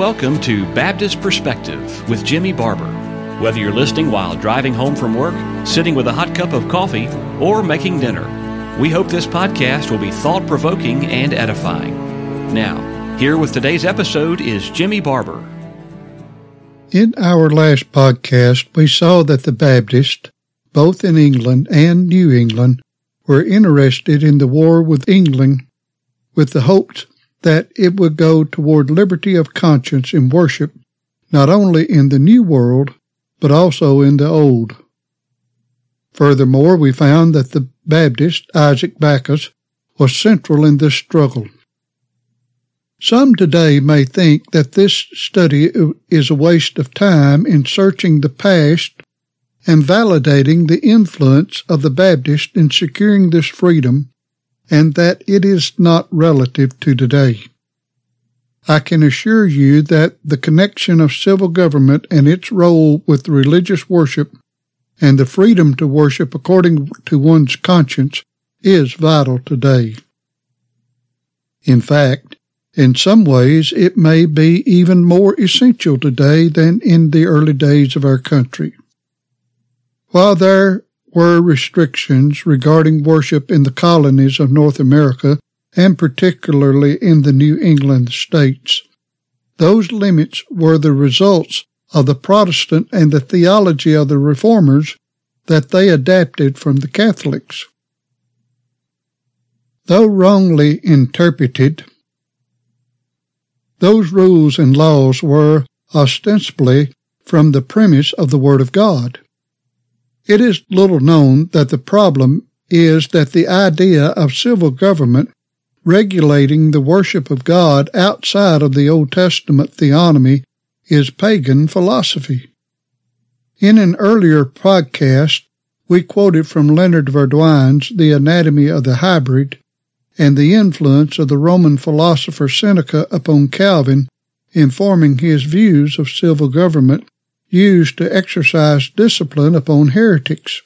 welcome to Baptist Perspective with Jimmy Barber. Whether you're listening while driving home from work, sitting with a hot cup of coffee, or making dinner, we hope this podcast will be thought-provoking and edifying. Now, here with today's episode is Jimmy Barber. In our last podcast, we saw that the Baptists, both in England and New England, were interested in the war with England with the hopes that it would go toward liberty of conscience in worship, not only in the New World, but also in the Old. Furthermore, we found that the Baptist, Isaac Backus, was central in this struggle. Some today may think that this study is a waste of time in searching the past and validating the influence of the Baptist in securing this freedom, and that it is not relative to today. I can assure you that the connection of civil government and its role with religious worship and the freedom to worship according to one's conscience is vital today. In fact, in some ways it may be even more essential today than in the early days of our country. While there were restrictions regarding worship in the colonies of North America, and particularly in the New England states, those limits were the results of the Protestant and the theology of the Reformers that they adapted from the Catholics. Though wrongly interpreted, those rules and laws were ostensibly from the premise of the Word of God. It is little known that the problem is that the idea of civil government regulating the worship of God outside of the Old Testament theonomy is pagan philosophy. In an earlier podcast, we quoted from Leonard Verduin's The Anatomy of the Hybrid and the influence of the Roman philosopher Seneca upon Calvin in forming his views of civil government used to exercise discipline upon heretics.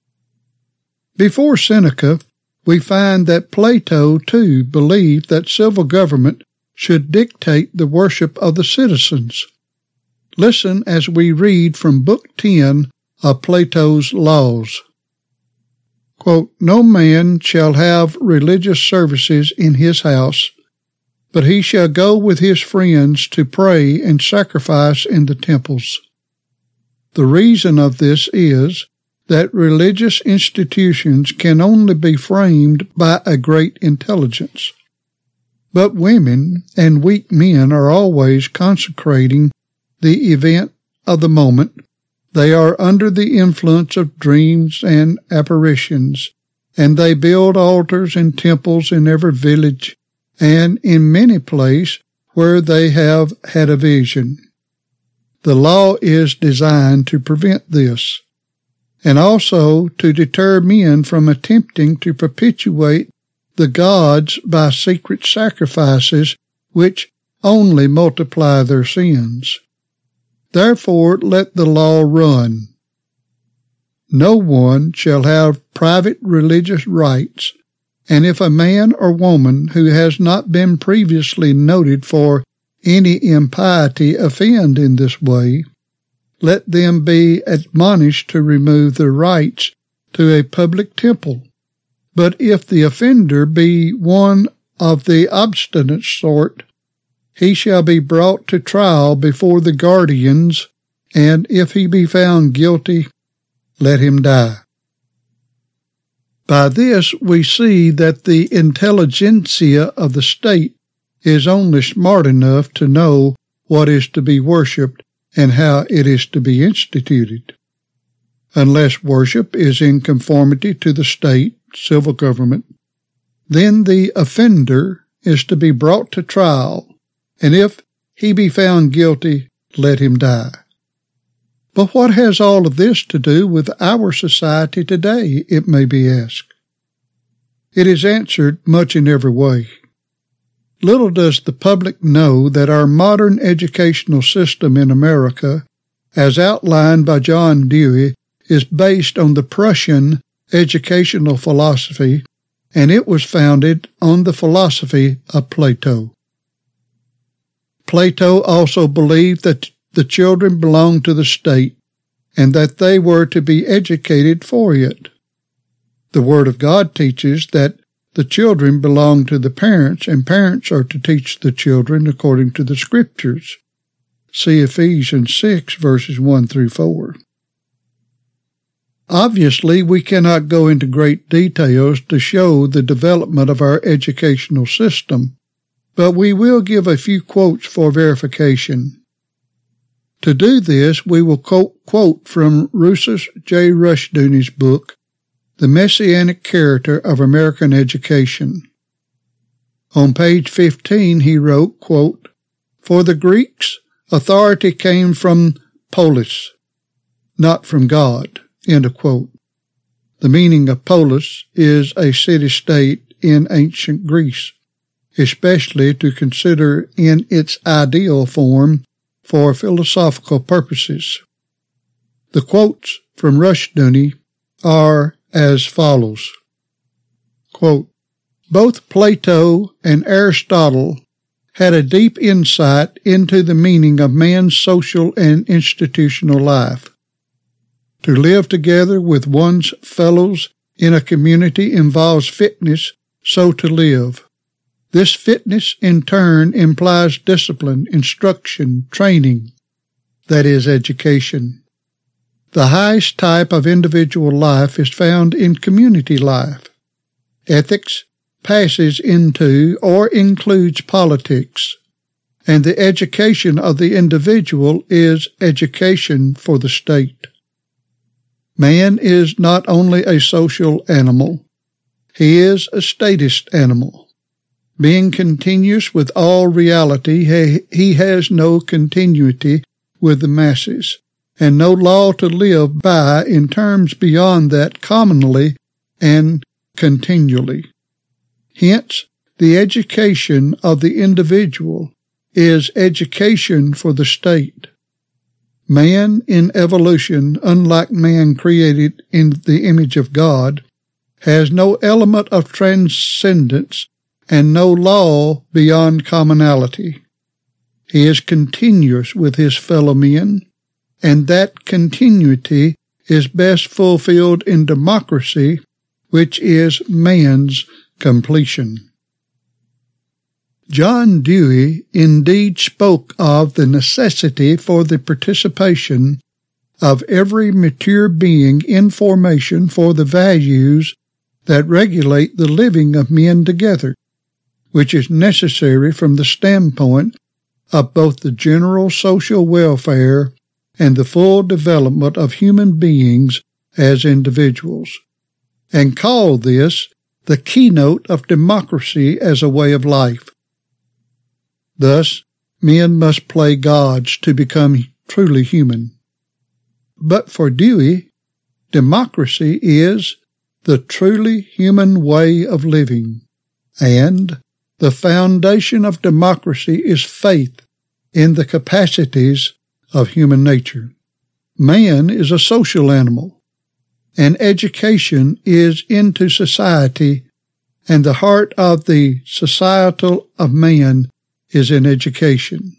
Before Seneca, we find that Plato, too, believed that civil government should dictate the worship of the citizens. Listen as we read from Book 10 of Plato's Laws. Quote, "No man shall have religious services in his house, but he shall go with his friends to pray and sacrifice in the temples. The reason of this is that religious institutions can only be framed by a great intelligence. But women and weak men are always consecrating the event of the moment. They are under the influence of dreams and apparitions, and they build altars and temples in every village and in many places where they have had a vision. The law is designed to prevent this, and also to deter men from attempting to perpetuate the gods by secret sacrifices which only multiply their sins. Therefore let the law run. No one shall have private religious rites, and if a man or woman who has not been previously noted for any impiety offend in this way, let them be admonished to remove their rites to a public temple. But if the offender be one of the obstinate sort, he shall be brought to trial before the guardians, and if he be found guilty, let him die." By this we see that the intelligentsia of the state is only smart enough to know what is to be worshipped and how it is to be instituted. Unless worship is in conformity to the state, civil government, then the offender is to be brought to trial, and if he be found guilty, let him die. But what has all of this to do with our society today, it may be asked? It is answered much in every way. Little does the public know that our modern educational system in America, as outlined by John Dewey, is based on the Prussian educational philosophy, and it was founded on the philosophy of Plato. Plato also believed that the children belonged to the state and that they were to be educated for it. The Word of God teaches that the children belong to the parents, and parents are to teach the children according to the Scriptures. See Ephesians 6, verses 1 through 4. Obviously, we cannot go into great details to show the development of our educational system, but we will give a few quotes for verification. To do this, we will quote from Rousas J. Rushdoony's book, The Messianic Character of American Education. On page 15, he wrote, quote, "For the Greeks, authority came from polis, not from God." End of quote. The meaning of polis is a city-state in ancient Greece, especially to consider in its ideal form for philosophical purposes. The quotes from Rushdoony are as follows. Quote, "Both Plato and Aristotle had a deep insight into the meaning of man's social and institutional life. To live together with one's fellows in a community involves fitness so to live. This fitness, in turn, implies discipline, instruction, training, that is, education. The highest type of individual life is found in community life. Ethics passes into or includes politics, and the education of the individual is education for the state. Man is not only a social animal, he is a statist animal. Being continuous with all reality, he has no continuity with the masses, and no law to live by in terms beyond that commonly and continually. Hence, the education of the individual is education for the state. Man in evolution, unlike man created in the image of God, has no element of transcendence and no law beyond commonality. He is continuous with his fellow men, and that continuity is best fulfilled in democracy, which is man's completion. John Dewey indeed spoke of the necessity for the participation of every mature being in formation for the values that regulate the living of men together, which is necessary from the standpoint of both the general social welfare and the full development of human beings as individuals, and called this the keynote of democracy as a way of life. Thus, men must play gods to become truly human. But for Dewey, democracy is the truly human way of living, and the foundation of democracy is faith in the capacities of human nature. Man is a social animal, and education is into society, and the heart of the societal of man is in education.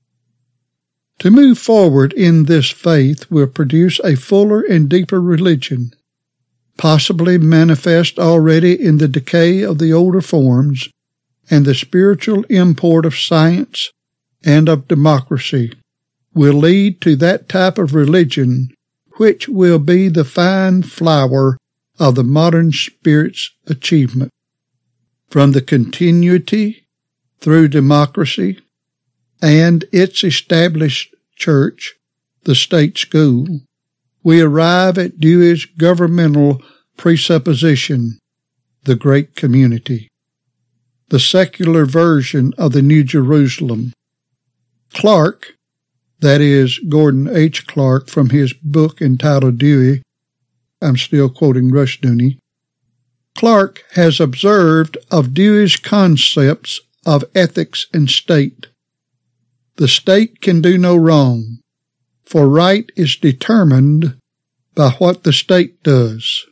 To move forward in this faith will produce a fuller and deeper religion, possibly manifest already in the decay of the older forms and the spiritual import of science and of democracy, will lead to that type of religion which will be the fine flower of the modern spirit's achievement. From the continuity through democracy and its established church, the state school, we arrive at Dewey's governmental presupposition, the great community, the secular version of the New Jerusalem. Clark, that is Gordon H. Clark, from his book entitled Dewey, I'm still quoting Rushdoony, Clark has observed of Dewey's concepts of ethics and state. The state can do no wrong, for right is determined by what the state does.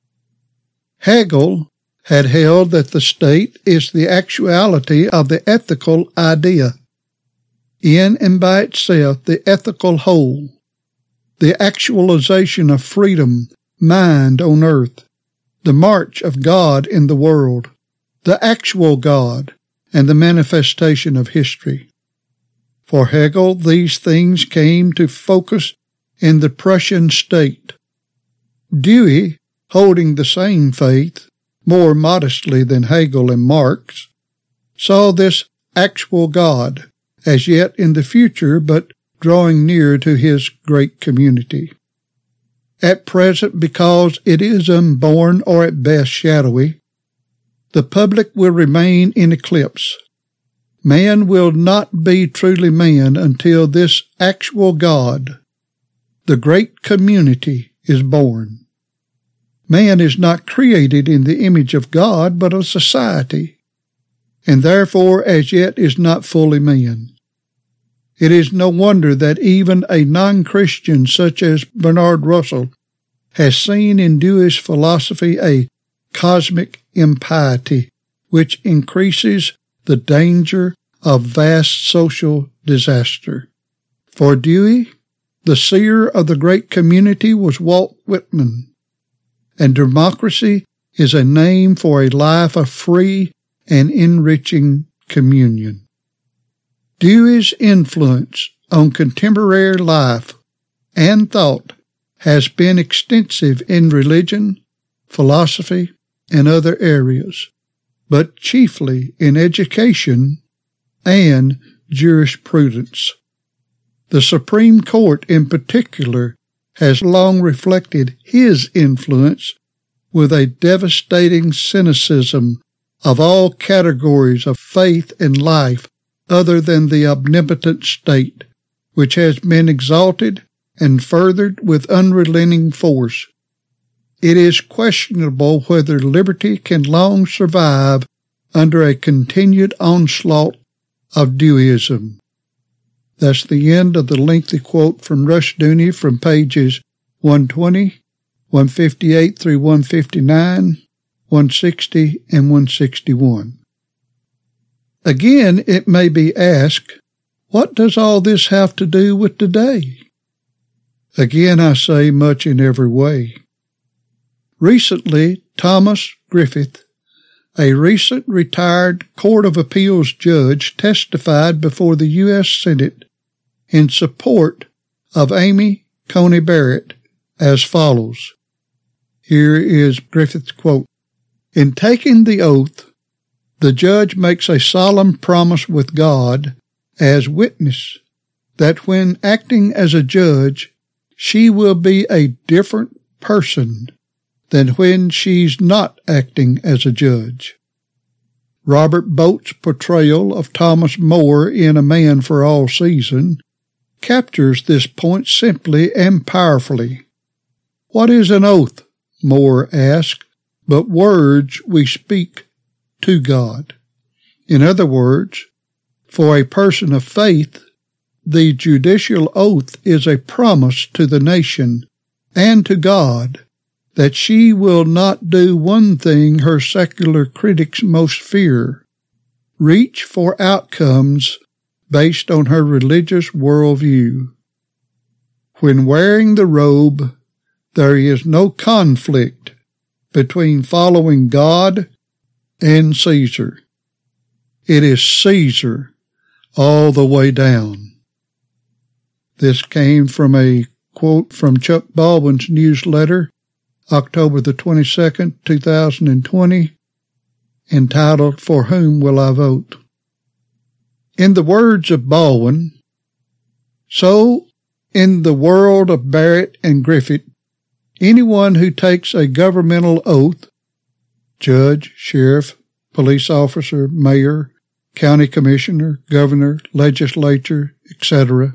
Hegel had held that the state is the actuality of the ethical idea. in and by itself the ethical whole, the actualization of freedom, mind on earth, the march of God in the world, the actual God, and the manifestation of history. For Hegel, these things came to focus in the Prussian state. Dewey, holding the same faith, more modestly than Hegel and Marx, saw this actual God, as yet in the future, but drawing near to his great community. At present, because it is unborn or at best shadowy, the public will remain in eclipse. Man will not be truly man until this actual God, the great community, is born. Man is not created in the image of God, but a society, and therefore as yet is not fully man. It is no wonder that even a non-Christian such as Bernard Russell has seen in Dewey's philosophy a cosmic impiety which increases the danger of vast social disaster. For Dewey, the seer of the great community was Walt Whitman, and democracy is a name for a life of free and enriching communion. Dewey's influence on contemporary life and thought has been extensive in religion, philosophy, and other areas, but chiefly in education and jurisprudence. The Supreme Court in particular has long reflected his influence with a devastating cynicism of all categories of faith and life other than the omnipotent state, which has been exalted and furthered with unrelenting force. It is questionable whether liberty can long survive under a continued onslaught of Deweyism. That's the end of the lengthy quote from Rushdoony from pages 120, 158 through 159, 160, and 161. Again, it may be asked, what does all this have to do with today? Again, I say much in every way. Recently, Thomas Griffith, a recent retired Court of Appeals judge, testified before the U.S. Senate in support of Amy Coney Barrett as follows. Here is Griffith's quote. In taking the oath, the judge makes a solemn promise with God as witness that when acting as a judge, she will be a different person than when she's not acting as a judge. Robert Boat's portrayal of Thomas More in A Man for All Season captures this point simply and powerfully. What is an oath? More asked, but words we speak to God. In other words, for a person of faith, the judicial oath is a promise to the nation and to God that she will not do one thing her secular critics most fear, reach for outcomes based on her religious worldview. When wearing the robe, there is no conflict between following God and Caesar. It is Caesar all the way down. This came from a quote from Chuck Baldwin's newsletter, October the 22nd, 2020, entitled, For Whom Will I Vote? In the words of Baldwin, so in the world of Barrett and Griffith, anyone who takes a governmental oath, judge, sheriff, police officer, mayor, county commissioner, governor, legislature, etc.,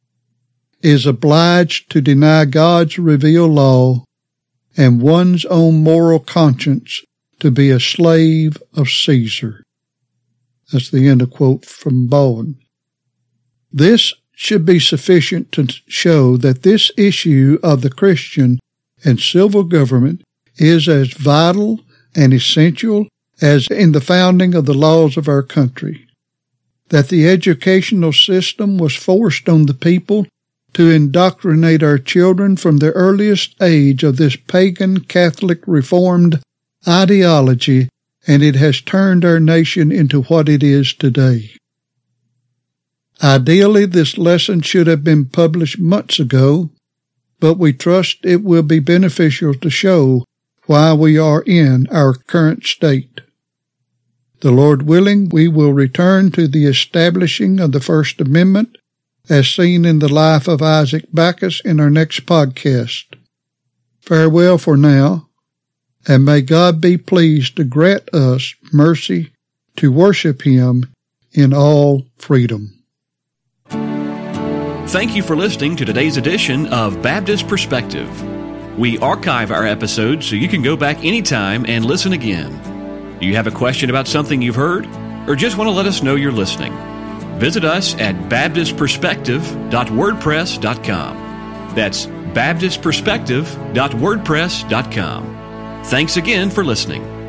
is obliged to deny God's revealed law and one's own moral conscience to be a slave of Caesar. That's the end of quote from Baldwin. This should be sufficient to show that this issue of the Christian and civil government is as vital and essential as in the founding of the laws of our country. that the educational system was forced on the people to indoctrinate our children from the earliest age of this pagan Catholic Reformed ideology, and it has turned our nation into what it is today. Ideally, this lesson should have been published months ago, but we trust it will be beneficial to show why we are in our current state. The Lord willing, we will return to the establishing of the First Amendment as seen in the life of Isaac Backus in our next podcast. Farewell for now, and may God be pleased to grant us mercy to worship Him in all freedom. Thank you for listening to today's edition of Baptist Perspective. We archive our episodes so you can go back anytime and listen again. Do you have a question about something you've heard, or just want to let us know you're listening? Visit us at baptistperspective.wordpress.com. That's baptistperspective.wordpress.com. Thanks again for listening.